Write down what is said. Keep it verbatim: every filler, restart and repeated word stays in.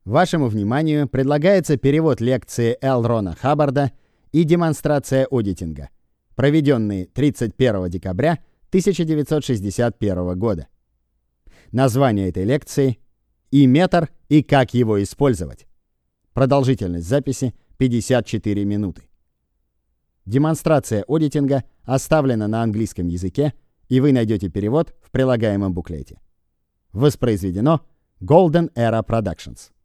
Вашему вниманию предлагается перевод лекции Л. Рона Хаббарда и демонстрация аудитинга, проведенные тридцать первого декабря тысяча девятьсот шестьдесят первого года. Название этой лекции «И метр, и как его использовать». Продолжительность записи пятьдесят четыре минуты. Демонстрация аудитинга оставлена на английском языке, и вы найдете перевод в прилагаемом буклете. Воспроизведено Golden Era Productions.